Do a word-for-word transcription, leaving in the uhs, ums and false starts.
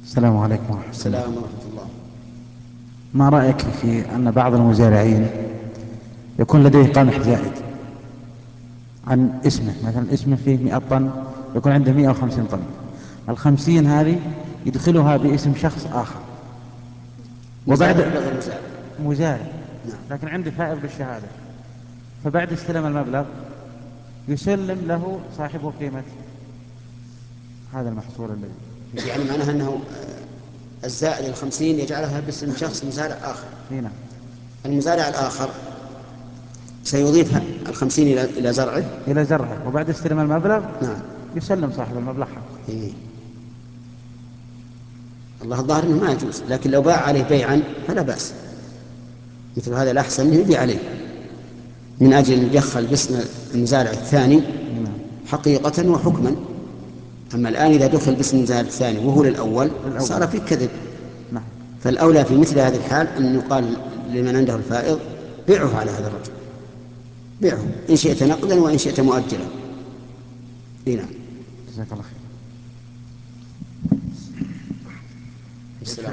السلام عليكم ورحمة الله. السلام ورحمة الله. ما رأيك في أن بعض المزارعين يكون لديه قمح زائد عن اسمه؟ مثلا اسمه فيه مئة طن، يكون عنده مئة وخمسين طن. الخمسين هذه يدخلها باسم شخص آخر، مزارع وبعد ولا غير مزارع؟ مزارع نعم. لكن عنده فائض بالشهادة، فبعد استلم المبلغ يسلم له صاحبه قيمة هذا المحصول الذي فيه. يعني معناها أنه آه، الزائد الخمسين يجعلها باسم شخص مزارع آخر. هنا المزارع الآخر سيضيف الخمسين إلى إلى زرعه. إلى زرعه، وبعد استلم المبلغ نعم. يسلم صاحب المبلغ حقه. إيه. الله الظاهر أنه ما يجوز، لكن لو باع عليه بيعا فلا بأس. مثل هذا الأحسن أنه يبيع عليه من أجل أن يدخل باسم المزارع الثاني نعم. حقيقة وحكما. أما الآن إذا دخل باسم المزارع الثاني وهو للأول الأول. صار فيه كذب. نعم. فالأولى في مثل هذه الحال أن يقال لمن عنده الفائض: بيعه على هذا الرجل، بيعه إن شئت نقدا وإن شئت مؤجلا. إيه نعم. جزاك الله خير. السلام.